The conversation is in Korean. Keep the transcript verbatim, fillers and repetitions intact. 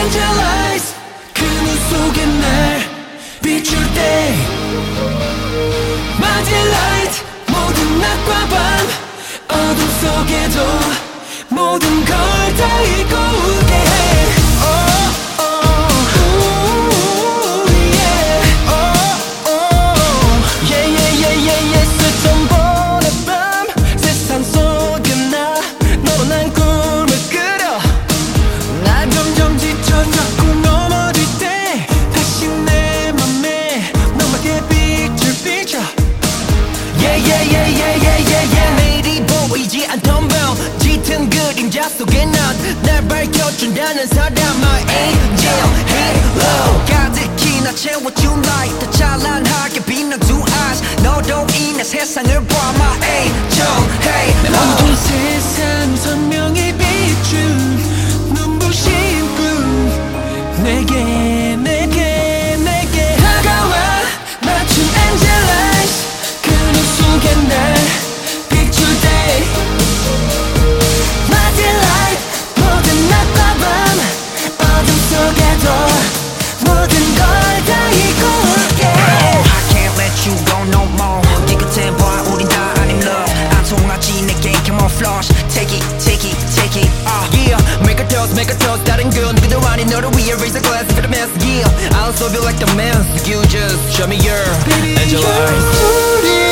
angel eyes 그 눈 속에 날 비출 때 My delight 모든 낮과 밤 어둠 속에도 모든 걸 다 잊고 울게 해 oh, oh, ooh, yeah. oh, oh. Yeah, yeah, yeah, yeah, yeah. 스쳐 보는 밤 세상 속에 나 너로 난 꿈을 그려 난 점점 지쳐 자꾸 넘어질 때 다시 내 맘에 너밖에 빛을 비춰 Yeah, yeah, yeah, yeah, yeah, yeah, yeah. 매일이 보이지 않던 밤 짙은 그림자 속에 넌 날 밝혀준다는 사람 My angel halo 가득히 나 채워준 light 더 찬란하게 빛난 두 eyes 너로 인해 세상을 봐 My angel halo 모든 세상 선명히 비춘 눈부신 꿈 내게 내게 내게 다가와 맞춘 angel eyes 그 눈 속에 날 비출 때 My delight 모든 낮과 밤 어둠 속에도 모든 걸 다 잊고 올게 I can't let you go no more 네 끝에 봐 우린 다 아님 love 안 통하지 내게 come on flush Take it, take it, take it uh. Yeah, make a toast, make a toast 다른 건 그대로 아닌 너를 위해 raise a glass for the mess Yeah, I'll serve you like the mess You just show me your Baby, angel eyes you're